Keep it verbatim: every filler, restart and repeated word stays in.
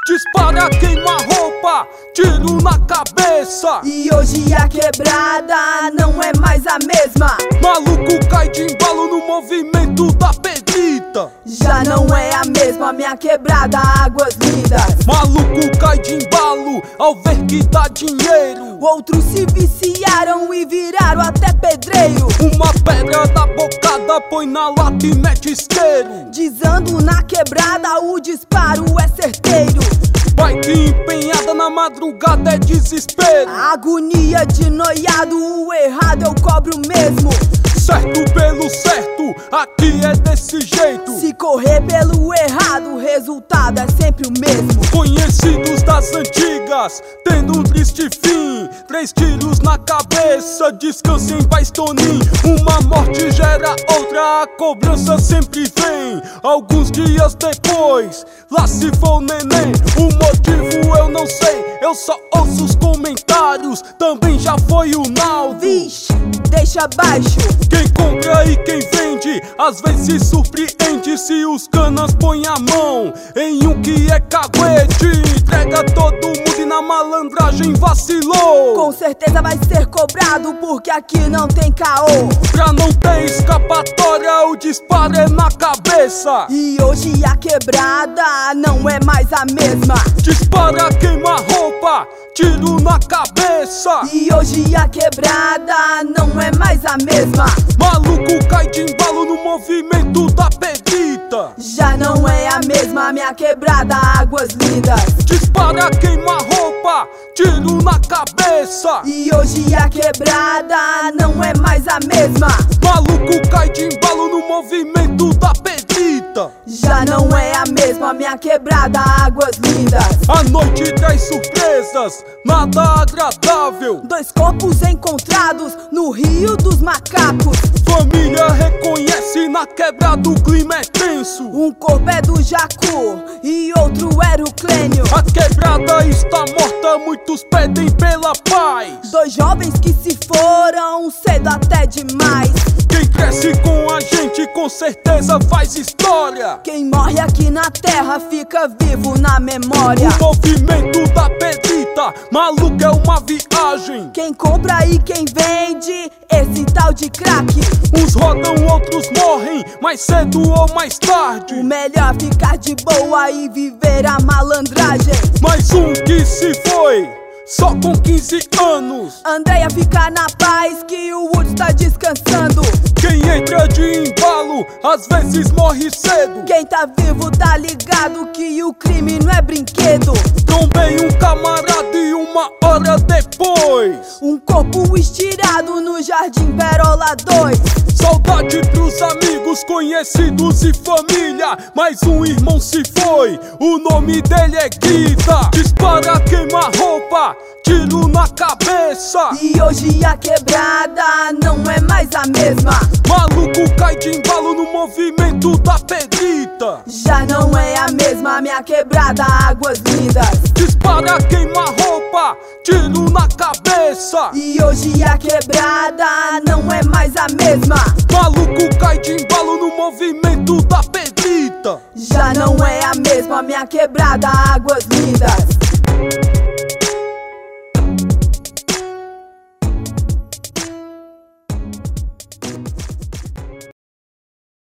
Dispara, queima roupa, tiro na cabeça. E hoje a quebrada não é mais a mesma. Maluco cai de embalo no movimento da pedrita. Já não é a mesma minha quebrada, águas lindas. Maluco cai de embalo ao ver que dá dinheiro. Outros se viciaram e viraram até pedreiro. Uma pedra da bocada põe na lata e mete isqueiro. Dizendo na quebrada o disparo é certeiro. Bike empenhada na madrugada é desespero. A agonia de noiado, o errado eu cobro mesmo. Certo pelo certo, aqui é desse jeito. Se correr pelo errado, o resultado é sempre o mesmo. Conhecidos das antigas, tendo um triste fim. Três tiros na cabeça, descanse em paz, Toninho. Uma morte gera outra, a cobrança sempre vem. Alguns dias depois, lá se for o neném. O motivo eu não sei, eu só ouço os comentários. Também já foi o Naldo. Vixe, deixa baixo. Quem compra e quem vende, às vezes surpreende. Se os canas põem a mão em um que é caguete, entrega todo mundo e na malandragem vacilou. Com certeza vai ser cobrado, porque aqui não tem caô. Pra não ter escapatória, o disparo é na cabeça. E hoje a quebrada não é mais a mesma. Dispara, queima roupa, tiro na cabeça. E hoje a quebrada não é mais a mesma. Maluco cai de embalo no movimento da pedrita. Já não é a mesma minha quebrada, águas lindas. Dispara, queima roupa, tiro na cabeça. E hoje a quebrada não é mais a mesma. Maluco cai de embalo no movimento da pedrita. Já não é a mesma minha quebrada, águas lindas. A noite traz surpresas, nada agradável. Dois corpos encontrados no Rio dos Macacos. Família reconhece, na quebrada o clima é tenso. Um corpo é do Jacu e outro era o Clênio. A quebrada está morta, muitos pedem pela paz. Dois jovens que se foram cedo até demais. Quem cresce com a gente com certeza faz história. Quem morre aqui na terra fica vivo na memória. O movimento da pedrita, maluco é uma viagem. Quem compra e quem vende esse tal de crack. Uns rodam, outros morrem, mais cedo ou mais tarde. O melhor é ficar de boa e viver a malandragem. Mais um que se foi, só com quinze anos. Andréia fica na paz que o Wood está descansando. Quem entra de embalo, às vezes morre cedo. Quem tá vivo tá ligado que o crime não é brinquedo. Trombei um camarada e uma hora depois, um corpo estirado no Jardim Perola dois. Saudade pros amigos, conhecidos e família. Mais um irmão se foi, o nome dele é Guida. Dispara, queima roupa, tiro na cabeça. E hoje a quebrada não é mais a mesma. Maluco cai de embalo no movimento da pedrita. Já não é a mesma minha quebrada, águas lindas. Dispara, queima roupa, tiro na cabeça. E hoje a quebrada não é mais a mesma. Maluco cai de embalo no movimento da pedrita. Já não é a mesma minha quebrada, águas lindas.